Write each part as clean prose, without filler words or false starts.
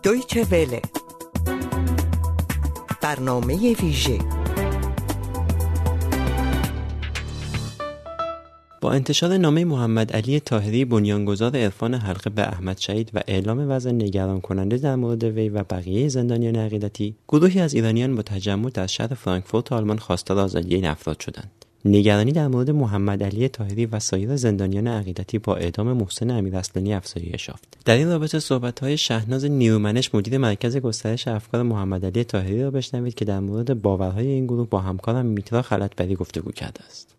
دویچه وله، برنامه ویژه. با انتشار نامه محمد علی طاهری بنیانگذار عرفان حلقه به احمد شهید و اعلام وضع نگران کننده در مورد وی و بقیه زندانیان عقیدتی، گروهی از ایرانیان با تجمع در شهر فرانکفورت آلمان خواستار آزادی این افراد شدند. نگرانی در مورد محمد علی طاهری و سایر زندانیان عقیدتی با اعدام محسن امیراصلانی افزایش یافت. در این رابطه صحبت‌های شهناز نیرومنش مدیر مرکز گسترش افکار محمد علی طاهری را بشنوید که در مورد باورهای این گروه با همکارم میترا خلعتبری گفتگو کرده است.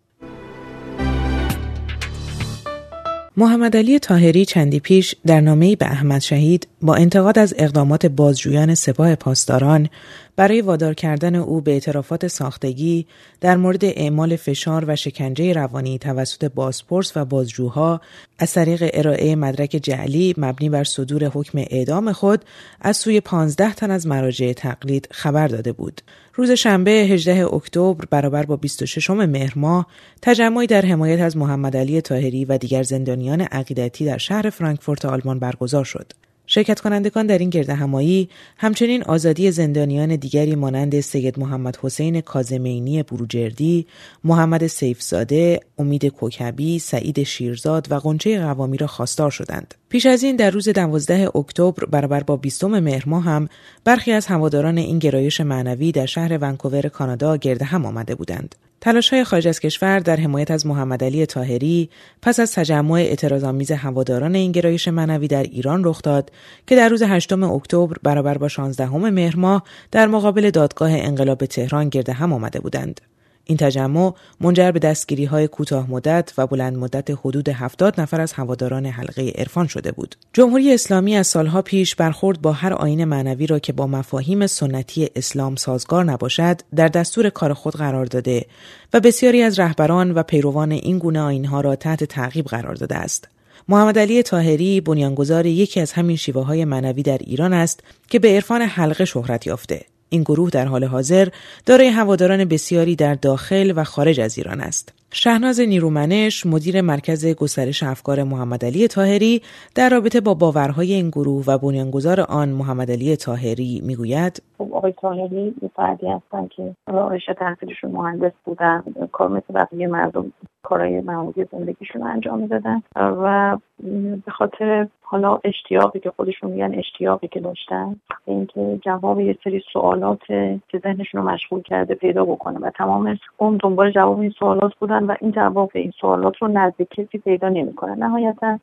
محمد علی طاهری چندی پیش در نامه‌ای به احمد شهید با انتقاد از اقدامات بازجویان سپاه پاسداران برای وادار کردن او به اعترافات ساختگی در مورد اعمال فشار و شکنجه روانی توسط بازپرس و بازجوها از طریق ارائه مدرک جعلی مبنی بر صدور حکم اعدام خود از سوی 15 تن از مراجع تقلید خبر داده بود. روز شنبه 18 اکتبر برابر با 26 مهر ماه تجمعی در حمایت از محمد علی طاهری و دیگر زندانیان عقیدتی در شهر فرانکفورت آلمان برگزار شد. شرکت کنندگان در این گردهمایی همچنین آزادی زندانیان دیگری مانند سید محمد حسین کاظمینی بروجردی، محمد سیفزاده، امید کوکبی، سعید شیرزاد و غنچه قوامی را خواستار شدند. پیش از این در روز 12 اکتبر برابر با 20 مهر ماه هم برخی از هواداران این گرایش معنوی در شهر ونکوور کانادا گردهم آمده بودند. تلاش‌های خارج از کشور در حمایت از محمد علی طاهری پس از تجمع اعتراض‌آمیز هواداران این گرایش معنوی در ایران رخ داد که در روز 8 اکتبر برابر با 16 مهر ماه در مقابل دادگاه انقلاب تهران گردهم آمده بودند. این تجمع منجر به دستگیری‌های کوتاه مدت و بلند مدت حدود 70 نفر از هواداران حلقه عرفان شده بود. جمهوری اسلامی از سالها پیش برخورد با هر آیین معنوی را که با مفاهیم سنتی اسلام سازگار نباشد در دستور کار خود قرار داده و بسیاری از رهبران و پیروان این گونه آیین‌ها را تحت تعقیب قرار داده است. محمد علی طاهری بنیانگذار یکی از همین شیوه‌های معنوی در ایران است که به عرفان حلقه شهرت یافته. این گروه در حال حاضر دارای هواداران بسیاری در داخل و خارج از ایران است. شهناز نیرومنش مدیر مرکز گسترش افکار محمد علی طاهری در رابطه با باورهای این گروه و بنیانگذار آن محمد علی طاهری میگوید: آقای طاهری یه فردی هستن که رشته تحصیلشون مهندس بودن، کار مثل بقیه مردم کارهای معمولی زندگیشون انجام میدادن و به خاطر حالا اشتیاقی که خودشون میگن اشتیاقی که داشتن اینکه جواب یه سری سوالات که ذهنشون رو مشغول کرده پیدا بکنه و تمام اون دنبال جواب این سوالات بودن و این جواب این سوالات رو نزد کسی پیدا نمی‌کنن. نهایتا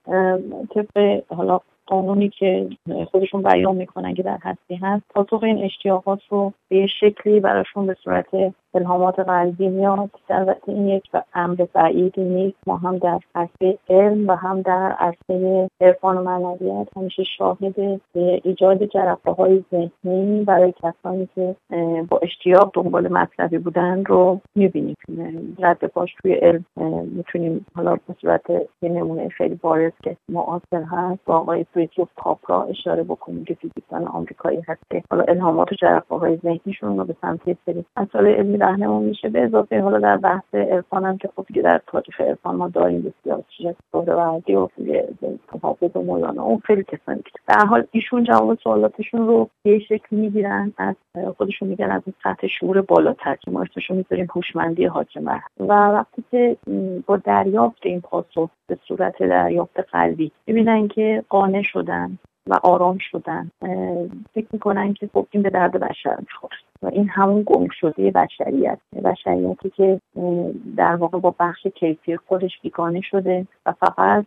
طبق حالا قانونی که خودشون بیان میکنن که در هستی هست، پاسخ این اشتیاقات رو به شکلی براشون به صورت الهامات قلبی میاد. البته این یک امر بعیدی نیست. ما هم در عرصه علم و هم در عرصه عرفان و معنویت همیشه شاهد ایجاد جرقه‌های ذهنی برای کسانی که با اشتیاق دنبال مطلبی بودن رو میبینیم. رد پاش توی علم میتونیم حالا به صورت یه نمونه خیلی بارز که معاصر هست با آقای فریدریخ کاپرا اشاره بکنیم که فیزیکدان آمریکایی هست که حالا الهامات و جرقه‌های ذهنیشون رو به سمت یه سری مسائل علمی راهنمون میشه. به اضافه حالا در بحث عرفان هم که خب دیگه در تاریخ عرفان ما داریم بسیار چیز سهروردی و حافظ و مولانا اون خیلی کسانی که در حال ایشون جواب سوالاتشون رو به شکلی میگیرن از خودشون میگن از این سطح شعور بالاتر که ما اسمشو میذاریم هوشمندی حاکمه و وقتی که با دریافت این پاسخ به صورت دریافت قلبی میبینن که قانع شدن و آرام شدن، فکر میکنن که خب این به درد بشر میخوره و این همون گم شده بشریتی که در واقع با بخش کیفی خودش بیگانه شده و فقط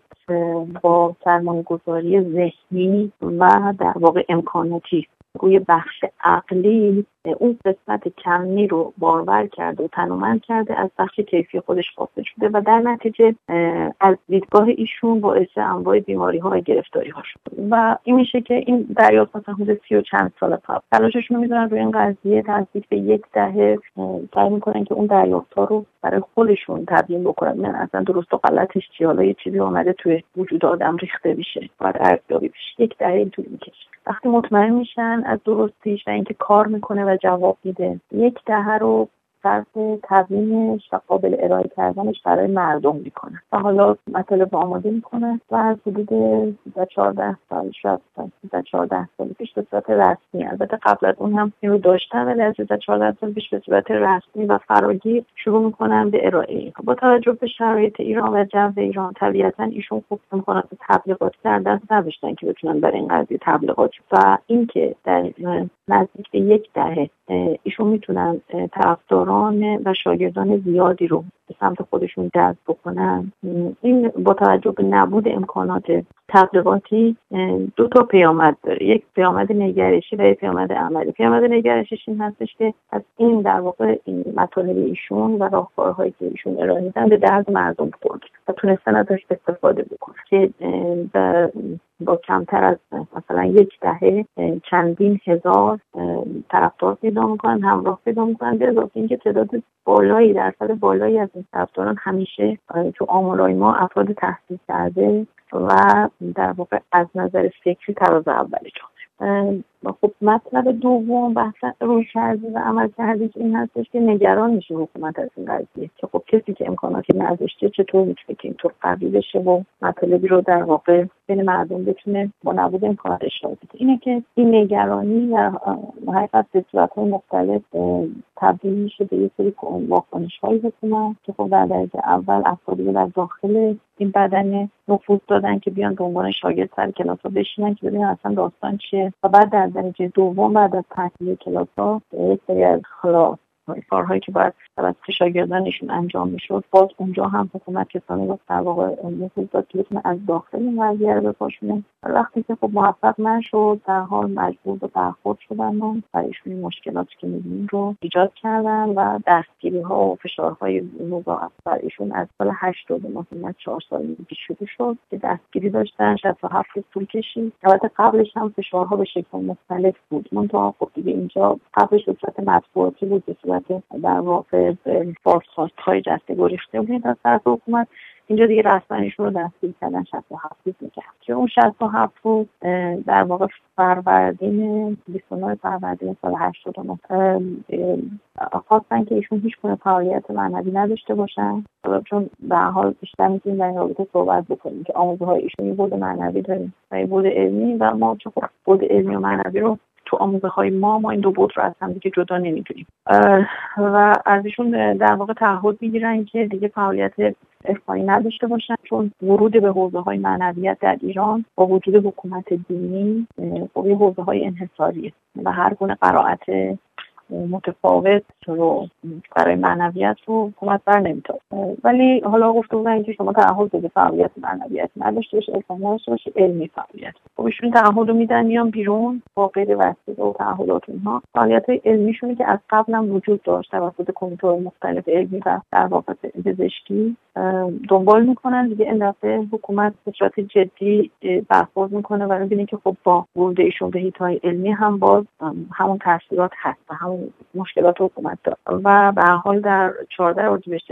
با سرمایه‌گذاری ذهنی و در واقع امکاناتی روی بخش عقلی اون قسمت کمی رو بارور کرده و تنومند کرده از بخش کیفی خودش فاصله شده و در نتیجه از دیدگاه ایشون باعث انواع بیماری‌ها و گرفتاری‌ها شده و این میشه که این دریافت مثلا حدود 30 و چند سال قبل تلاششون می‌ذارن روی این قضیه نزدیک به 10 دهه سعی می‌کنن که اون دریافت‌ها رو برای خودشون تبیین بکنن. من اصلا درست و غلطش چیه، حالا یه چیزی اومده توی وجود آدم ریخته بشه باید ارزیابی بشه. 1 دهه طول می‌کشه. وقتی مطمئن میشن از درستیش و اینکه کار میکنه و جواب میده 1 دهه رو شرط تقویمش و قابل ارائه کردنش برای مردم میکنن و حالا مطالب آماده میکنن و از حدود 14 سال شاید 14 سال پیش به صورت رسمی، البته قبل از اون هم این رو داشتن، ولی از 14 سال پیش به صورت رسمی و فراگیر شروع میکنن به ارائه. با توجه به شرایط ایران و جو ایران طبیعتا ایشون خوب امکانات تبلیغات در دست نداشتن که بتونن برای این قضیه تبلیغات و اینکه در نزدیک به 10 دهه ایشون میتونن طرفداران و شاگردان زیادی رو به سمت خودشون جذب بکنن. این با توجه به نبود امکانات تبلیغاتی 2 تا پیامد داره، یک پیامد نگرشی و یک پیامد عملی. پیامد نگرشیش این هستش که از این در واقع این مطالب ایشون و راهکارهایی که ایشون ارائه میدن به درد مردم خورد و تونستن ازش استفاده بکنن که با کمتر از مثلا 1 دهه چندین هزار طرفدار پیدا میکنن، همراه پیدا میکنن، به اضافه اینکه تعداد بالایی، درصد بالایی از این طرفداران همیشه تو آمارای ما افراد تحصیل کرده و در واقع از نظر فکری طراز اولی جامعه. خب مطلب دوم بحث رویکردی و عملکردی این هستش که نگران میشه حکومت از این قضیه که خب کسی که امکاناتی نداشته چطور میتونه که اینطور قوی بشه و مطالبی رو در واقع بین مردم بتونه با نبود امکانات اشاره بده. اینه که این نگرانی و حقیقت به صورت‌های مختلف تبدیل میشه به یک سری واکنش‌های حکومت که خب در درجه اول افرادی در داخل این بدنه نفوذ دادن که بیان به عنوان شاگرد سر کلاس‌ها بشینن که ببینن اصلا داستان چیه و بعد در درجه دوم بعد از تحلیل کلاس‌ها یک سری از کارهایی که باید توسط شاگردانشون انجام میشد باز اونجا هم حکومت کسانی رو در واقع نفوذ داد که بتونه از داخل این قضیه رو بپاشونه. وقتی که خب موفق نشد در حال مجبور به برخورد شدن و برایشون مشکلاتی که می‌بینیم رو ایجاد کردن و دستگیری‌ها و فشارهای مضاعف برایشون از سال 80 مثلا 4 سال پیش شروع شد که دستگیری داشتن 67 روز طول کشید. البته قبلش هم فشارها به شکل مختلف بود. منتها خب دیگه اینجا قبلش به صورت مطبوعاتی بود، به صورت در واقع فارس‌های دسته گریخته بود از طرف حکومت. اینجا دیگه رسما ایشون رو دستگیر کردن 67 روز میگه که اون 67 روز در واقع فروردین 29 فروردین سال 89 خواستن که ایشون هیچ گونه فعالیت معنوی نداشته باشن، چون به هر حال بیشتر میتونیم در این رابطه صحبت بکنیم که آموزه‌های ایشون بود معنوی داریم و بود علمی و ما چون بود علمی و معنوی رو تو آموزه‌های ما این 2 بود رو از هم دیگه جدا نمی‌دونیم و از ایشون در واقع تعهد می‌گیرن که دیگه فعالیت اخفایی نداشته باشن، چون ورود به حوزه‌های معنویت در ایران با وجود حکومت دینی خب حوزه‌های انحصاریه و هر گونه قرائت متفاوت رو برای معنویت رو حکومت بر نمی‌داره. ولی حالا گفته بودن که شما تعهد به فعالیت معنویت نداشته باشید، اصلا نداشته باشید، علمی فعالیت. خب ایشون تعهد رو میدن میان بیرون با قید وثیقه و تعهدات اینها. فعالیت‌های علمیشون که از قبل هم وجود داشت توسط کمیته‌های مختلف علمی و در واقع پزشکی دنبال میکنن. دیگه این دفعه حکومت به صورت جدی برخورد میکنه و می‌بینه که خب با ورود ایشون به حیط‌های علمی هم باز همون تاثیرات هست و همون مشکلات حکومت داره و به هر حال در 14 اردیبهشت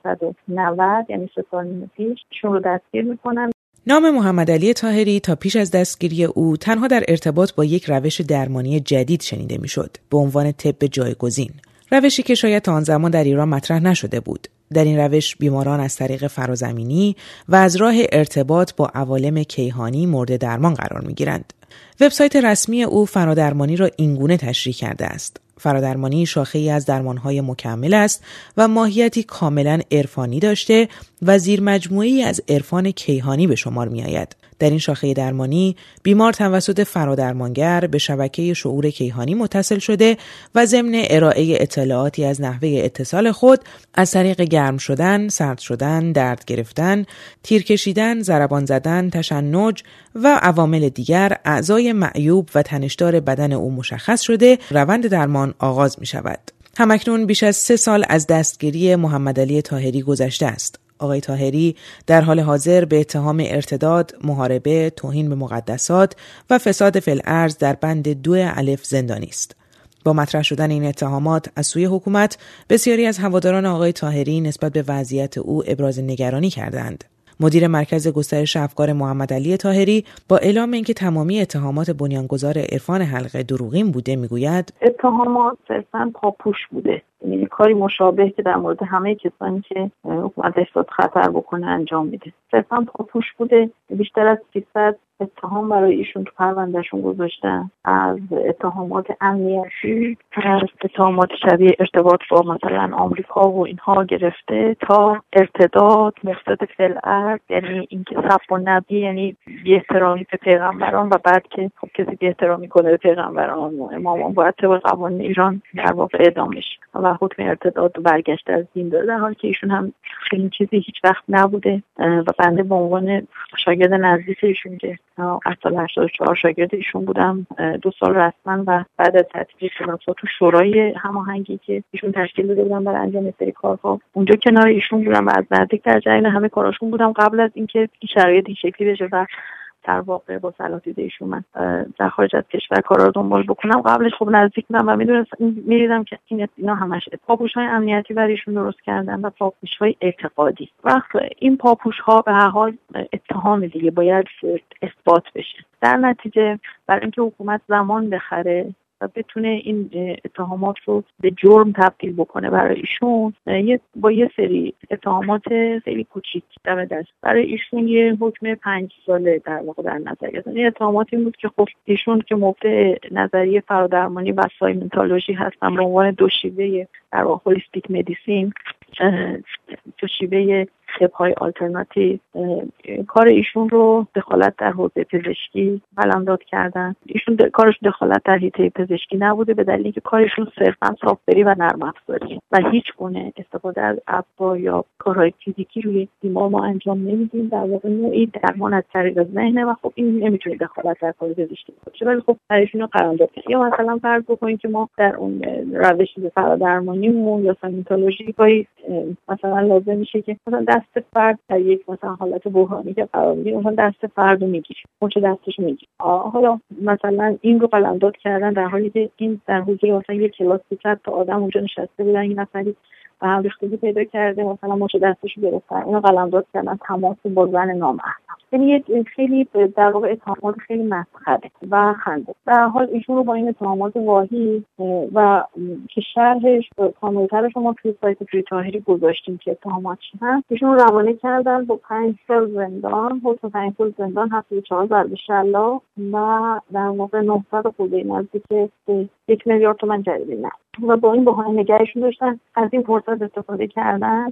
1390 یعنی 3 سال پیش ایشون رو دستگیر میکنن. نام محمدعلی طاهری تا پیش از دستگیری او تنها در ارتباط با یک روش درمانی جدید شنیده میشد به عنوان طب جایگزین، روشی که شاید تا آن زمان در ایران مطرح نشده بود. در این روش بیماران از طریق فرازمینی و از راه ارتباط با عوالم کیهانی مورد درمان قرار می‌گیرند. وبسایت رسمی او فرادرمانی را اینگونه تشریح کرده است: فرادرمانی شاخه‌ای از درمان‌های مکمل است و ماهیتی کاملاً عرفانی داشته و زیر مجموعه‌ای از عرفان کیهانی به شمار می‌آید. در این شاخه درمانی بیمار توسط فرادرمانگر به شبکه شعور کیهانی متصل شده و ضمن ارائه اطلاعاتی از نحوه اتصال خود از طریق گرم شدن، سرد شدن، درد گرفتن، تیر کشیدن، ضربان زدن، تشنج و عوامل دیگر اعضای معیوب و تنشدار بدن او مشخص شده روند درمان آغاز می شود. همکنون بیش از 3 سال از دستگیری محمدعلی طاهری گذشته است. آقای طاهری در حال حاضر به اتهام ارتداد، محاربه، توهین به مقدسات و فساد فی الارض در بند 2 الف زندانی است. با مطرح شدن این اتهامات از سوی حکومت، بسیاری از هواداران آقای طاهری نسبت به وضعیت او ابراز نگرانی کردند. مدیر مرکز گسترش افکار محمدعلی طاهری با اعلام اینکه تمامی اتهامات بنیانگذار عرفان حلقه دروغین بوده میگوید: اتهامات صرفاً پاپوش بوده کاری مشابه که در مورد همه کسانی که حکومت احساس خطر بکنه انجام میده. صرفا پاپوش بوده. بیشتر از 300 اتهام برای ایشون تو پروندهشون گذاشتن، از اتهامات امنیتی، از اتهامات شبیه ارتباط با مثلا آمریکا و اینها گرفته تا ارتداد، مفسد فی‌الارض، یعنی اینکه سب و نبی، یعنی بی احترامی به پیغمبران و بعد که خب کسی بی احترامی کنه به پیغمبران و امامان باید طبق قوانین ایران در واقع اعدام بشه و حکم ارتداد و برگشت از دین داره، در حالی که ایشون هم این چیزی هیچ وقت نبوده و بنده به عنوان شاگرد نزدیک ایشون که از سال 84 شاگرد ایشون بودم 2 سال رسما و بعد از تطبیق کلاس‌ها تو شورای هماهنگی که ایشون تشکیل داده بودن برای انجام سری کارها اونجا کنار ایشون بودم و از نزدیک در جریان همه کاراشون بودم قبل از اینکه این شرایط این شکلی بشه و در واقع با صلاحیت ایشون من در خارج از کشور کارا رو دنبال بکنم. قبلش خب نزدیک بودم و می‌دیدم که اینا همش پاپوش‌های امنیتی برای ایشون درست کردن و پاپوش‌های اعتقادی. وقت این پاپوش‌ها به هر حال اتهام دیگه باید اثبات بشه. در نتیجه برای اینکه حکومت زمان بخره و بتونه این اتهامات رو به جرم تبدیل بکنه برای ایشون، با یه سری اتهامات خیلی کوچیک دم دست برای ایشون یه حکم 5 ساله در واقع در نظر گرفتن. این اتهامات این بود که خب ایشون که مبدع نظریه فرادرمانی و سایمنتولوژی هستن به عنوان 2 شیوه در واقع هولیستیک مدیسین، 2 شیوه طب‌های آلترناتیو، کار ایشون رو دخالت در حوزه پزشکی قلمداد کردن. ایشون کارش دخالت در حیطه پزشکی نبوده به دلیلی که کارشون صرفا سافت‌وری و نرم افزاری و هیچ گونه استفاده از ابزار یا کارهای فیزیکی روی بیمار ما انجام نمیدیم. در واقع نوعی درمان از طریق ذهنه و خب این نمیتونه دخالت در کار پزشکی باشه، ولی خب ایشون رو قلمداد کرد. یا مثلا فرض بکنید که ما در اون روش فرادرمانیمون یا سایمنتولوژی مثلا لازم میشه که مثلا دست فرد در یک مثلا حالت بحرانی که قرار میگیره، مثلا دست فرد رو میگیره، مچ دستش میگیره. حالا مثلا این رو قلمداد کردن در حالی که این در حضور مثلا یک کلاس 300 تا آدم اونجا نشسته بودن، این نفری و هم ریختگی پیدا کرده مثلا مچ دستش رو گرفتن، اینو قلمداد کردن تماس با زن نامحرم. یعنی خیلی در واقع اتهامات خیلی مسخره و خنده. در حال ایشون رو با این اتهامات واهی و که شرحش کامل‌ترش ما توی سایت فری طاهری گذاشتیم که اتهامات چی هست، ایشون رو روانه کردن با 5 سال زندان، حکم 5 سال زندان، 74 ضرب شلاق و در واقع 900 خورده نزدیک 1 میلیارد تومان جریمه و با این بهانه نگهشون داشتن از این فرصت استفاده کردن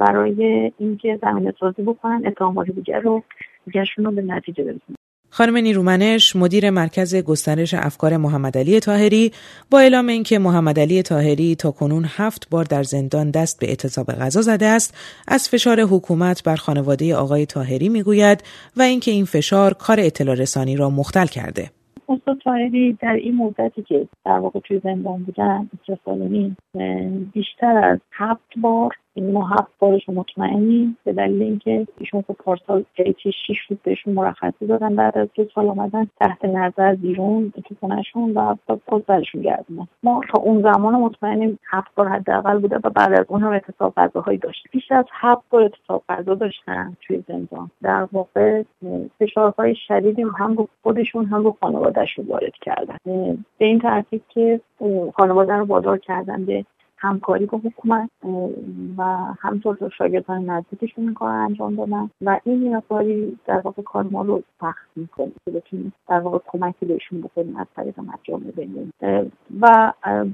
برای اینکه زمینه سازی بکنن اتهامات دیگرشون رو به نتیجه برسونن. خانم نیرومنش، مدیر مرکز گسترش افکار محمدعلی طاهری، با اعلام اینکه محمدعلی طاهری تاکنون 7 بار در زندان دست به اعتصاب غذا زده است، از فشار حکومت بر خانواده آقای طاهری میگوید و اینکه این فشار کار اطلاع رسانی را مختل کرده. استاد طاهری در این مدتی که در واقع توی زندان بودن 3 سال و نیم بیشتر از 7 بار، این ما 7 بارش مطمئنی به دلیل اینکه ایشون خب پارسال 6 روز بهشون مرخصی دادن بعد از 2 سال آمدن تحت نظر بیرون تو خونه‌شون و باز برشون گردوندن. ما تا اون زمان مطمئنیم 7 بار حداقل بوده و بعد از اون هم اعتصاب غذاهایی داشت. بیش از 7 بار اعتصاب غذا داشتن توی زندان. در واقع فشارهای شدیدی هم رو خودشون هم رو خانواده‌شون وارد کردن. به این ترتیب که خانواده رو وادار کردن به همکاری با حکومت و همطور شاگردان نزدیکشون این کار انجام دادن و این مقداری در واقع کار ما رو سخت میکنه که بتونیم در واقع کمکی بهشون بکنیم از طریق مجامع بین‌المللی و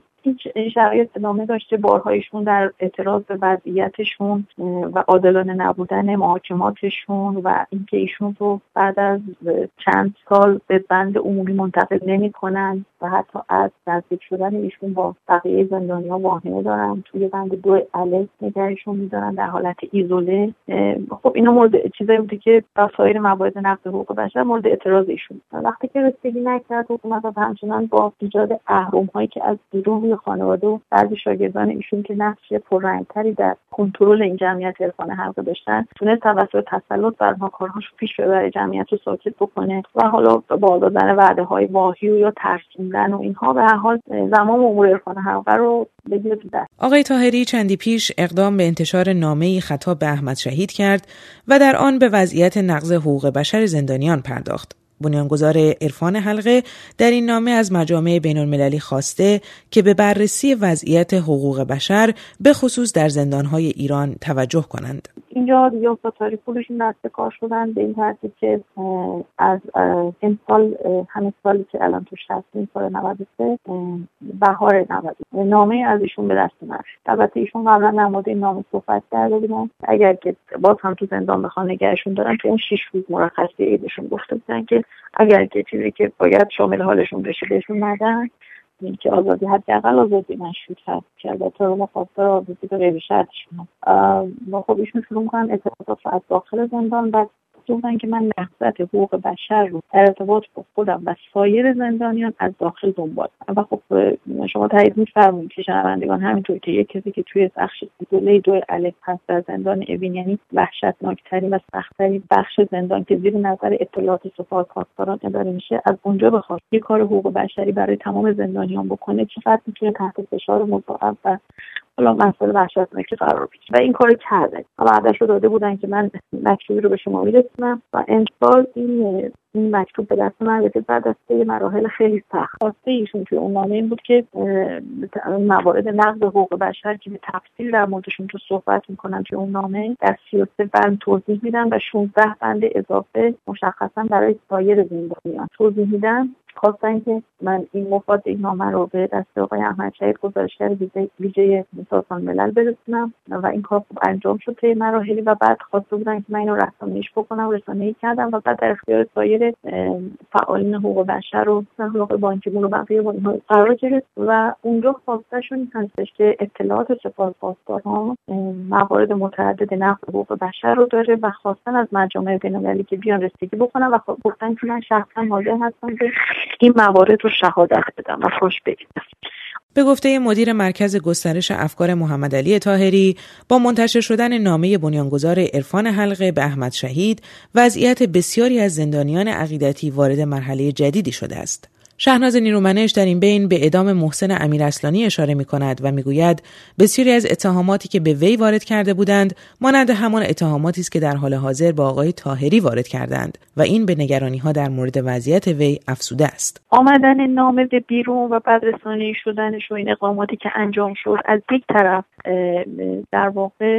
این شرایط ادامه داشته. بارهایشون در اعتراض به وضعیتشون و عادلانه نبودن محاکماتشون و اینکه ایشون رو بعد از چند سال به بند عمومی منتقل نمی‌کنن و حتی از نزدیک شدن ایشون با بقیه زندانیان واهمه دارن، توی بند 2 الف نگهشون می‌دارن در حالت ایزوله. خب اینا مورد چیزایی بوده که وسایر موارد نقض حقوق بشر مورد اعتراض ایشون. وقتی که رسیدگی نکرد حکومت و همچنان با ایجاد اهرم‌هایی که از بیرون خانواده و بعضی شاگردان ایشون که نقش پررنگ‌تری در کنترل این جمعیت عرفان حلقه داشتن، تونست توسط تسلط بر ما کارهاش پیش ببره، جمعیت رو ساکت بکنه و حالا با دادن وعده‌های واهی و یا ترسوندن و اینها به هر حال زمام امور عرفان حلقه رو بگیره تو دست. آقای طاهری چندی پیش اقدام به انتشار نامه‌ای خطاب به احمد شهید کرد و در آن به وضعیت نقض حقوق بشر زندانیان پرداخت. بنیانگذار عرفان حلقه در این نامه از مجامع بین‌المللی خواسته که به بررسی وضعیت حقوق بشر به خصوص در زندان‌های ایران توجه کنند. اینجا دیگه استاد طاهری پورشون دست کار شدن به این ترتیب که از این سال همین سالی که الان توش هستیم سال 93 بهار 90 نامه از ایشون به دست من. البته ایشون قبلا در مورد این نامه صحبت کرده بودن اگر که باز هم تو زندان بخوان نگهشون دارن که اون 6 روز مرخصی عیدشون گفته بودن که اگر که چیزی که باید شامل حالشون بشه بهشون ندن که آزادی حداقل آزادی مشروط هست که البته رو مخاطر آزادی به غیر شرطشون و خب ایشون شروع میکنن اعتراضات رو از داخل زندان و گفتن که من نهضت حقوق بشر رو در ارتباط با خودم و سایر زندانیان از داخل دنبال و خب شما تایید می‌فرمایید که شنوندگان همینطور که یک کسی که توی بخش دوله 2 الف هست در زندان اوین یعنی وحشتناکترین و سخت‌ترین بخش زندان که زیر نظر اطلاعات سپاه پاسداران اداره میشه از اونجا بخواد یک کار حقوق بشری برای تمام زندانیان بکنه چقدر میتونه تحت فشار مضاعف و حالا مسئله وحشتناکی قرار بگیره و این کارو کرده. بعدش رو داده بودن که من مکتوبی رو به شما میرسونم و انشال این مکتوب به دست من رسید بعد از مراحل خیلی سخت. خواسته ایشون توی اون نامه این بود که موارد نقض حقوق بشر که به تفصیل در موردشون تو صحبت میکنن توی اون نامه در 33 بند توضیح میدن و 16 بند اضافه مشخصا برای سایر زندانیان توضیح میدن. خواستن که من این مفاد این نامه رو به دست آقای احمد شهید گزارشگر ویژه سازمان ملل برسونم و این کار خوب انجام شد طی مراحلی و بعد خواسته بودن که من اینو رسانه‌ایش بکنم رسانه‌ای کردم و بعد در اختیار سایر فعالین حقوق بشر و آقای بانکیمون و بقیه با اینها قرار گرفت و اونجا خواستشون این هستش که اطلاعات سپاه پاسداران موارد متعدد نقض حقوق بشر رو داره و خواستن از مجامع بین‌المللی که بیان رسیدگی بکنن و گفتن که من شخصا حاضر هستم که این موارد رو شهادت بدم و خوش بگیرم. به گفته مدیر مرکز گسترش افکار محمدعلی طاهری، با منتشر شدن نامه بنیانگذار عرفان حلقه به احمد شهید، وضعیت بسیاری از زندانیان عقیدتی وارد مرحله جدیدی شده است. شهناز نیرومنش در این بین به اعدام محسن امیراصلانی اشاره می‌کند و می‌گوید بسیاری از اتهاماتی که به وی وارد کرده بودند مانند همان اتهاماتی است که در حال حاضر با آقای طاهری وارد کردند و این به نگرانی‌ها در مورد وضعیت وی افزوده است. آمدن نامه به بیرون و بعد رسانه‌ای شدنش و این اقداماتی که انجام شد از یک طرف در واقع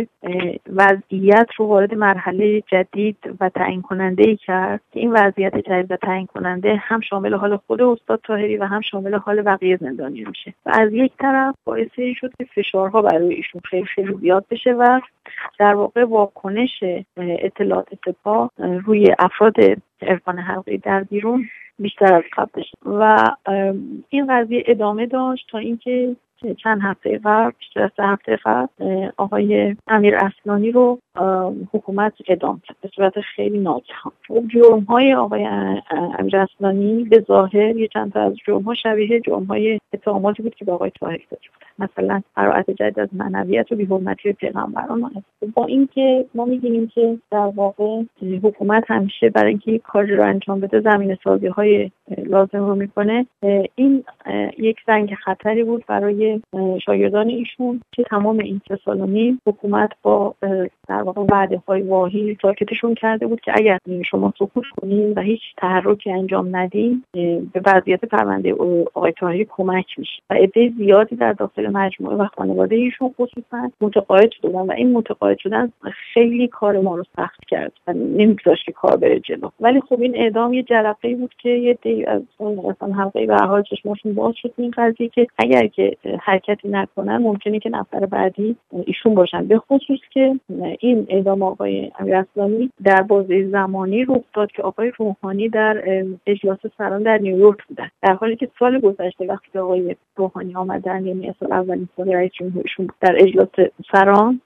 وضعیت رو وارد مرحله جدید و تعیین کننده‌ای کرد که این وضعیت جدید و تعیین کننده هم شامل حال خود استاد طاهری و هم شامل حال بقیه زندانیان میشه و از یک طرف باعث شد که فشارها برای ایشون خیلی زیاد بشه و در واقع واکنش اطلاعات سپاه روی افراد عرفان حلقه‌ای در بیرون بیشتر از قبل شد و این قضیه ادامه داشت تا اینکه چند هفته قبل بیشتر از 3 هفته قبل آقای امیراصلانی رو حکومت اعدام کرد به صورت خیلی ناگهان. جرم‌های آقای امیراصلانی به ظاهر یه چند تا از جرم‌ها شبیه جرم‌های اتهاماتی بود که به آقای طاهری داده بود. مثلا قرائت جدید از معنویت و بی‌حرمتی پیغمبران است. با اینکه ما می‌بینیم که در واقع حکومت همیشه برای اینکه کاری رو انجام بده زمینه‌سازی‌های لازم رو می‌کنه، این یک زنگ خطری بود برای شاگردان ایشون که تمام این 3 سال و نیم حکومت با در واقع وعده‌های واهی ساکتشون کرده بود که اگر شما سکوت کنین و هیچ تحرکی انجام ندین به وضعیت پرونده آقای طاهری کمک میشه و عده زیادی در داخل مجموعه و خانواده ایشون خصوصا متقاعد شدن و این متقاعد شدن خیلی کار ما رو سخت کرد و نمی‌گذاشت که کار بره جلو. ولی خب این اعدام یه جرقه‌ای بود که یه عده از اون حلقه‌ای به حال چشمشون باز شد این قضیه که اگر که حرکتی نکنن ممکنه که نفر بعدی ایشون باشن، به خصوص که این اعدام آقای امیراصلانی در بازه زمانی رخ داد که آقای روحانی در اجلاس سران در نیویورک بودن، در حالی که سال گذشته وقتی آقای روحانی آمدن یعنی اولین سال رئیس جمهورشون در اجلاس سران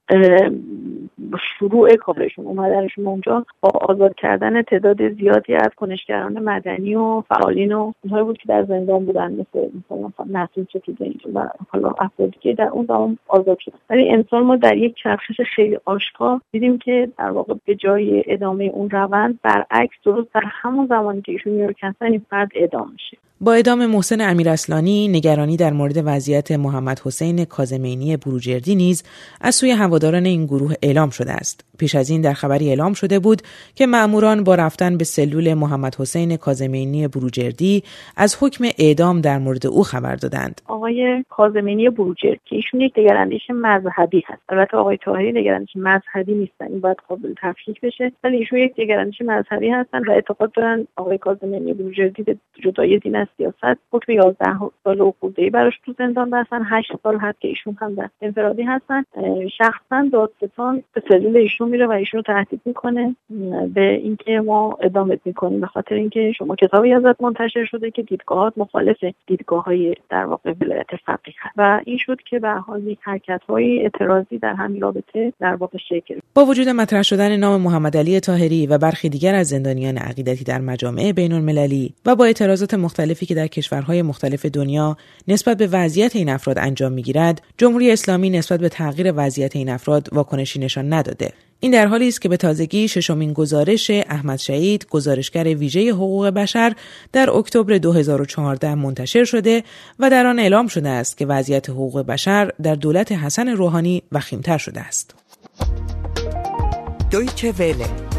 شروع کارشون اومدنشون اونجا با آزاد کردن تعداد زیادی از کنشگران مدنی و فعالین و اونهایی بود که در زندان بودن، مثلا نسیم ستودنی و حالا افرادی که در اون زمان آزاد شدن. ولی امسال ما در یک چرخش خیلی آشکار دیدیم که در واقع به جای ادامه اون روند برعکس درست در همون زمانی که ایشون نیویورک هستن این فرد اعدام میشه. با اعدام محسن امیراصلانی نگرانی در مورد وضعیت محمد حسین کاظمینی بروجردی نیز از سوی هواداران این گروه اعلام شده است. پیش از این در خبری اعلام شده بود که مأموران با رفتن به سلول محمد حسین کاظمینی بروجردی از حکم اعدام در مورد او خبر دادند. آقای کاظمینی بروجردی که ایشون یک دگراندیش مذهبی هست، البته آقای طاهری دگراندیش مذهبی نیستن، این باید قابل تفکیک بشه، ولی ایشون یک دگراندیش مذهبی هستن و اعتقاد دارن آقای کاظمینی بروجردی به جدای دین از سیاست حکم 11 سال عقوبه‌ای براش تو زندان بستن، 8 سال هست که ایشون هم در انفرادی هستن. شخصا دادستان به سلول ایشون میره و ایشون رو تهدید میکنه به اینکه ما ادامت میکنیم به خاطر اینکه شما کتابی ازت منتشر شده که دیدگاهات مخالف دیدگاه‌های در واقع ولایت فقیه هست و این شد که به حال یک حرکت‌های اعتراضی در همین رابطه در واقع شکل. با وجود مطرح شدن نام محمد علی طاهری و برخی دیگر از زندانیان عقیدتی در مجامع بین‌المللی و با اعتراضات مختلفی که در کشورهای مختلف دنیا نسبت به وضعیت این افراد انجام می‌گیرد، جمهوری اسلامی نسبت به تغییر وضعیت این افراد واکنشی نشان نداده. این در حالی است که به تازگی ششمین گزارش احمد شهید، گزارشگر ویژه حقوق بشر، در اکتبر 2014 منتشر شده و در آن اعلام شده است که وضعیت حقوق بشر در دولت حسن روحانی وخیم‌تر شده است. دویچه وله